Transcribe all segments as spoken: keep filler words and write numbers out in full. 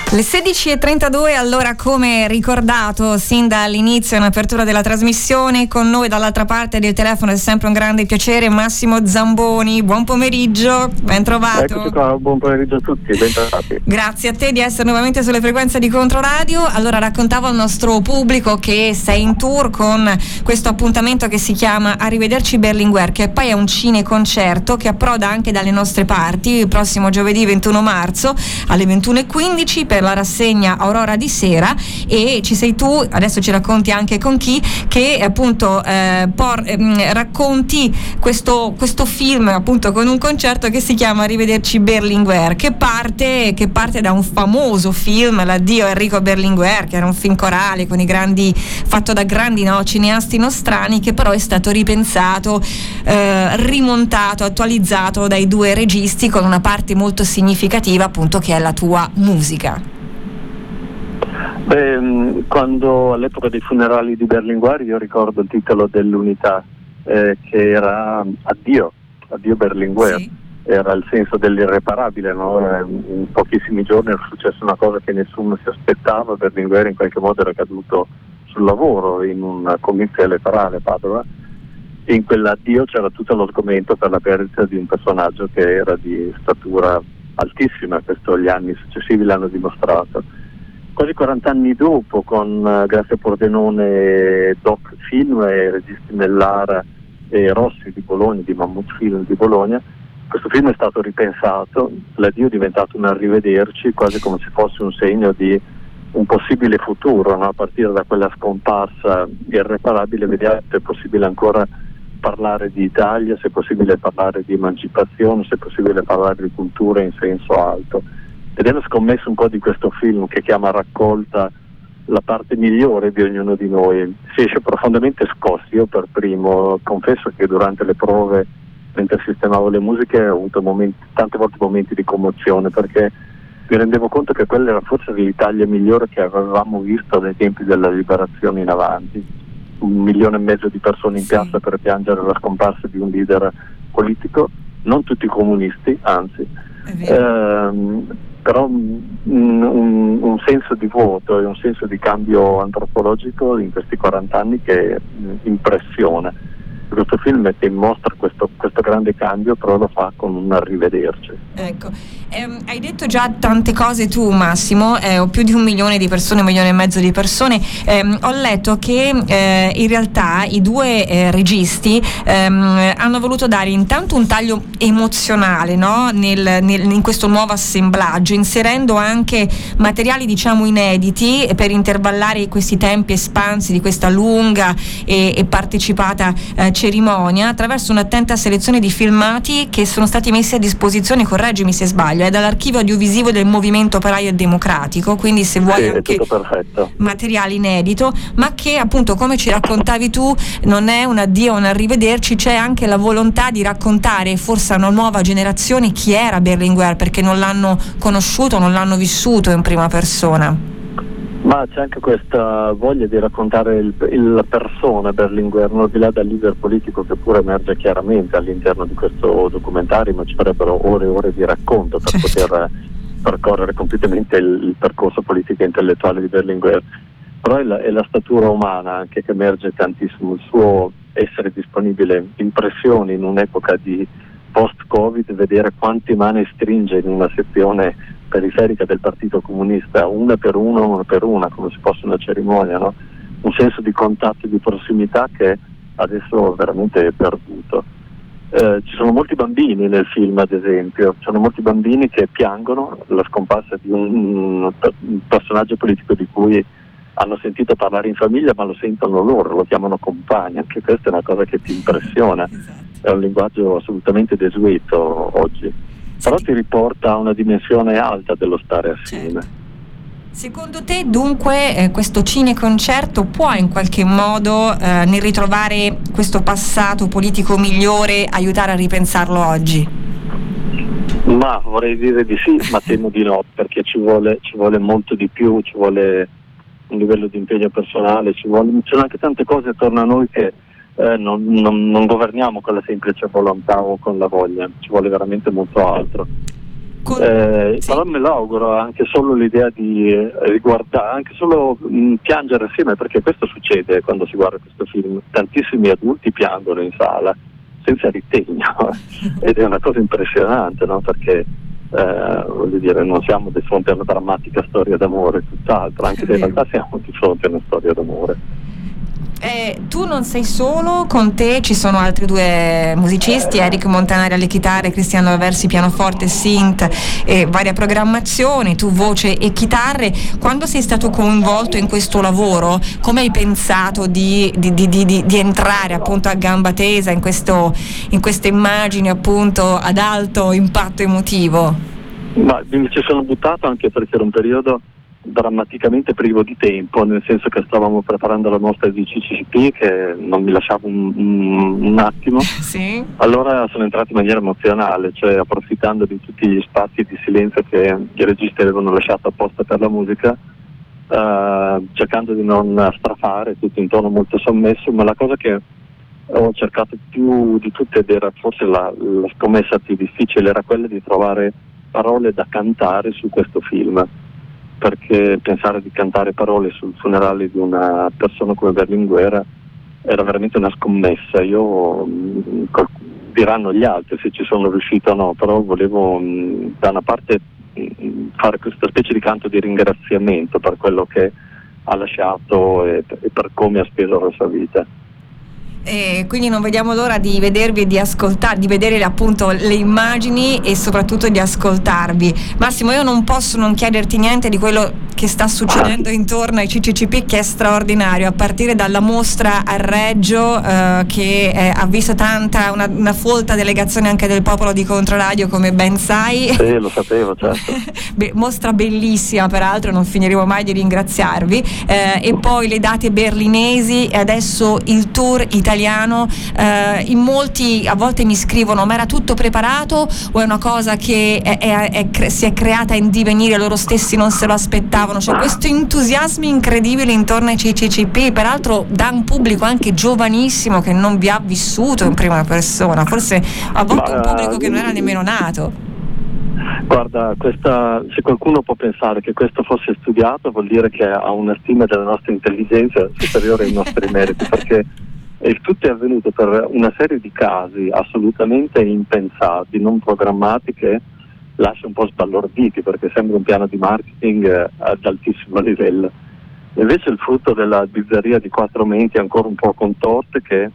Le sedici e trentadue, allora, come ricordato sin dall'inizio in apertura della trasmissione, con noi dall'altra parte del telefono è sempre un grande piacere Massimo Zamboni. Buon pomeriggio, ben trovato. Eccoci qua, buon pomeriggio a tutti, bentrovati. Grazie a te di essere nuovamente sulle frequenze di Controradio. Allora, raccontavo al nostro pubblico che sei in tour con questo appuntamento che si chiama Arrivederci Berlinguer, che poi è un cineconcerto che approda anche dalle nostre parti il prossimo giovedì ventuno marzo alle ventuno e quindici per la rassegna Aurora di Sera, e ci sei tu, adesso ci racconti anche con chi, che appunto eh, por, eh, racconti questo, questo film appunto con un concerto che si chiama Arrivederci Berlinguer, che parte, che parte da un famoso film, L'addio Enrico Berlinguer, che era un film corale con i grandi, fatto da grandi no, cineasti nostrani, che però è stato ripensato, eh, rimontato, attualizzato dai due registi, con una parte molto significativa appunto che è la tua musica. Beh, quando all'epoca dei funerali di Berlinguer io ricordo il titolo dell'unità eh, che era Addio, Addio Berlinguer, sì. Era il senso dell'irreparabile, no? In pochissimi giorni era successa una cosa che nessuno si aspettava. Berlinguer in qualche modo era caduto sul lavoro in una comizia elettorale a Padova, e in quell'addio c'era tutto lo sgomento per la perdita di un personaggio che era di statura altissima. Questo gli anni successivi l'hanno dimostrato. Quasi quaranta anni dopo, con uh, Grazia Pordenone, Doc Film e registi Mellara e Rossi di Bologna, di Mammut Film di Bologna, questo film è stato ripensato. L'addio è diventato un arrivederci, quasi come se fosse un segno di un possibile futuro, no? A partire da quella scomparsa irreparabile vediamo se è possibile ancora parlare di Italia, se è possibile parlare di emancipazione, se è possibile parlare di cultura in senso alto. Ed hanno scommesso un po' di questo film che chiama Raccolta la parte migliore di ognuno di noi. Si esce profondamente scossi. Io per primo confesso che durante le prove, mentre sistemavo le musiche, ho avuto momenti, tante volte momenti di commozione, perché mi rendevo conto che quella era forse l'Italia migliore che avevamo visto dai tempi della liberazione in avanti. Un milione e mezzo di persone in piazza per piangere la scomparsa di un leader politico, non tutti comunisti, anzi. Ehm, però un, un, un senso di vuoto e un senso di cambio antropologico in questi quaranta anni che impressiona. Questo film mette in mostra questo, questo grande cambio, però lo fa con un arrivederci. Ecco, ehm, hai detto già tante cose tu, Massimo, eh, ho più di un milione di persone, un milione e mezzo di persone. Ehm, ho letto che eh, in realtà i due eh, registi ehm, hanno voluto dare intanto un taglio emozionale, no? nel, nel, in questo nuovo assemblaggio, inserendo anche materiali diciamo inediti per intervallare questi tempi espansi di questa lunga e, e partecipata eh, cerimonia, attraverso un'attenta selezione di filmati che sono stati messi a disposizione, correggimi se sbaglio, è dall'archivio audiovisivo del Movimento Operaio Democratico, quindi se vuoi sì, anche perfetto. Materiale inedito, ma che appunto, come ci raccontavi tu, non è un addio, un arrivederci, c'è anche la volontà di raccontare forse a una nuova generazione chi era Berlinguer, perché non l'hanno conosciuto, non l'hanno vissuto in prima persona. Ma c'è anche questa voglia di raccontare il, il, la persona Berlinguer, al di là dal leader politico che pure emerge chiaramente all'interno di questo documentario, ma ci vorrebbero ore e ore di racconto per certo. poter percorrere completamente il, il percorso politico e intellettuale di Berlinguer. Però è la, è la statura umana anche che emerge tantissimo, il suo essere disponibile, impressioni in un'epoca di post-Covid, vedere quante mani stringe in una sezione periferica del Partito Comunista, una per una, una per una, come se fosse una cerimonia, no? Un senso di contatto e di prossimità che adesso veramente è perduto. Eh, ci sono molti bambini nel film, ad esempio, ci sono molti bambini che piangono la scomparsa di un, un personaggio politico di cui hanno sentito parlare in famiglia, ma lo sentono loro, lo chiamano compagno. Anche questa è una cosa che ti impressiona, è un linguaggio assolutamente desueto oggi. Però ti riporta a una dimensione alta dello stare assieme. Certo. Secondo te dunque eh, questo cineconcerto può in qualche modo eh, nel ritrovare questo passato politico migliore aiutare a ripensarlo oggi? Ma vorrei dire di sì, ma temo di no, perché ci vuole, ci vuole molto di più, ci vuole un livello di impegno personale, ci vuole, ci sono anche tante cose attorno a noi che Eh, non, non, non governiamo con la semplice volontà o con la voglia, ci vuole veramente molto altro. Con... Eh, sì. Però me l'auguro anche solo l'idea di riguardare, anche solo mh, piangere assieme, perché questo succede quando si guarda questo film. Tantissimi adulti piangono in sala senza ritegno ed è una cosa impressionante, no? Perché eh, voglio dire, non siamo di fronte a una drammatica storia d'amore, tutt'altro, anche se in realtà siamo di fronte a una storia d'amore. Eh, tu non sei solo, con te ci sono altri due musicisti, Eric Montanari alle chitarre, Cristiano Versi pianoforte, synth e varia programmazione, tu voce e chitarre. Quando sei stato coinvolto in questo lavoro, come hai pensato di, di, di, di, di entrare appunto a gamba tesa in, questo, in queste immagini appunto ad alto impatto emotivo? Ma mi ci sono buttato anche perché era un periodo drammaticamente privo di tempo, nel senso che stavamo preparando la mostra di C C C P che non mi lasciava un, un, un attimo. Sì. Allora sono entrato in maniera emozionale, cioè approfittando di tutti gli spazi di silenzio che i registi avevano lasciato apposta per la musica, eh, cercando di non strafare, tutto intorno molto sommesso, ma la cosa che ho cercato più di tutte, ed era forse la, la scommessa più difficile, era quella di trovare parole da cantare su questo film, perché pensare di cantare parole sul funerale di una persona come Berlinguer era veramente una scommessa. Io mh, diranno gli altri se ci sono riuscito o no, però volevo mh, da una parte mh, fare questa specie di canto di ringraziamento per quello che ha lasciato e, e per come ha speso la sua vita. E quindi non vediamo l'ora di vedervi e di ascoltare, di vedere appunto le immagini e soprattutto di ascoltarvi. Massimo, io non posso non chiederti niente di quello che sta succedendo intorno ai C C C P, che è straordinario, a partire dalla mostra a Reggio eh, che eh, ha visto tanta, una, una folta delegazione anche del popolo di Controradio, come ben sai. Sì, lo sapevo, certo. Beh, mostra bellissima, peraltro, non finiremo mai di ringraziarvi, eh, e poi le date berlinesi e adesso il tour italiano. Eh, in molti a volte mi scrivono: ma era tutto preparato o è una cosa che è, è, è, è, si è creata in divenire, loro stessi non se lo aspettavano? C'è questo entusiasmo incredibile intorno ai C C C P, peraltro da un pubblico anche giovanissimo che non vi ha vissuto in prima persona, forse a volte un pubblico che non era nemmeno nato. Guarda, questa, se qualcuno può pensare che questo fosse studiato, vuol dire che ha una stima della nostra intelligenza superiore ai nostri meriti, perché e tutto è avvenuto per una serie di casi assolutamente impensati, non programmati, che lascia un po' sbalorditi, perché sembra un piano di marketing eh, ad altissimo livello. Invece il frutto della bizzarria di quattro menti ancora un po' contorte, che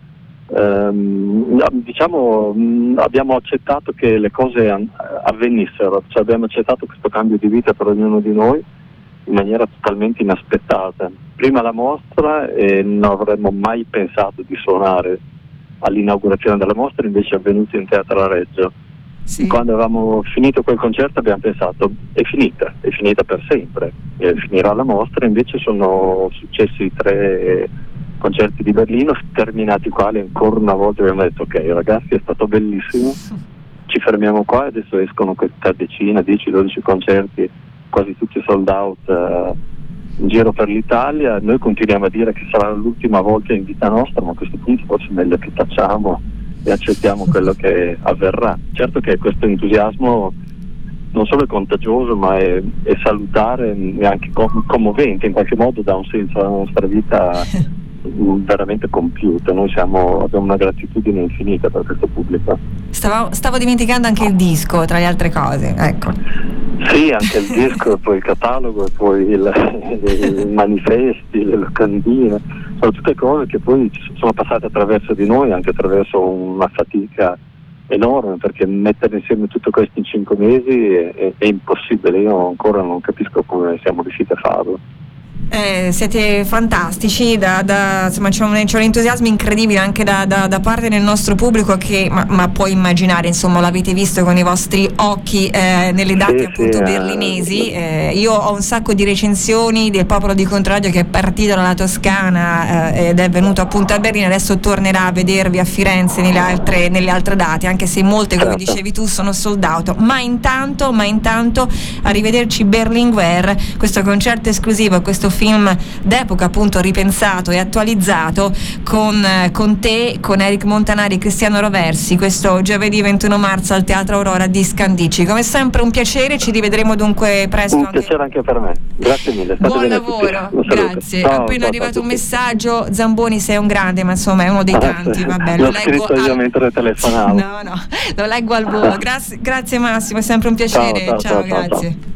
ehm, diciamo mh, abbiamo accettato che le cose an- avvenissero, cioè abbiamo accettato questo cambio di vita per ognuno di noi in maniera totalmente inaspettata. Prima la mostra e non avremmo mai pensato di suonare all'inaugurazione della mostra, invece è avvenuto in Teatro a Reggio. Sì. Quando avevamo finito quel concerto abbiamo pensato: è finita, è finita per sempre, e finirà la mostra. Invece sono successi tre concerti di Berlino, terminati quali ancora una volta abbiamo detto: ok ragazzi, è stato bellissimo, ci fermiamo qua, e adesso escono questa decina, dieci dodici concerti, quasi tutti sold out uh, in giro per l'Italia. Noi continuiamo a dire che sarà l'ultima volta in vita nostra, ma a questo punto forse è meglio che tacciamo e accettiamo quello che avverrà. Certo che questo entusiasmo non solo è contagioso, ma è, è salutare e anche com- commovente, in qualche modo dà un senso alla nostra vita veramente compiuta. Noi siamo, abbiamo una gratitudine infinita per questo pubblico. Stavo, stavo dimenticando anche il disco, tra le altre cose, ecco. Sì, anche il disco, e poi il catalogo, e poi il, i manifesti, le locandine, sono tutte cose che poi sono passate attraverso di noi, anche attraverso una fatica enorme, perché mettere insieme tutto questo in cinque mesi è, è, è impossibile. Io ancora non capisco come siamo riusciti a farlo. Eh, siete fantastici, da, da, insomma, c'è, un, c'è un entusiasmo incredibile anche da, da, da parte del nostro pubblico, che ma, ma puoi immaginare, insomma, l'avete visto con i vostri occhi eh, nelle date sì, appunto sì, berlinesi. Eh, io ho un sacco di recensioni del popolo di Controradio che è partito dalla Toscana eh, ed è venuto appunto a Berlino, adesso tornerà a vedervi a Firenze nelle altre, nelle altre date, anche se molte, come dicevi tu, sono sold out. Ma intanto, ma intanto arrivederci Berlinguer, questo concerto esclusivo, questo film d'epoca, appunto ripensato e attualizzato con, con te, con Eric Montanari e Cristiano Roversi, questo giovedì ventuno marzo al Teatro Aurora di Scandicci. Come sempre un piacere, ci rivedremo dunque presto. Un piacere anche per me, grazie mille. Buon lavoro, grazie. Ciao, appena ciao, arrivato ciao, un messaggio: Zamboni sei un grande, ma insomma è uno dei tanti, ah, vabbè, l'ho lo leggo scritto io al... mentre telefonavo. no no lo leggo al volo. Grazie, grazie Massimo, è sempre un piacere. Ciao, ciao, ciao, ciao, ciao, grazie ciao.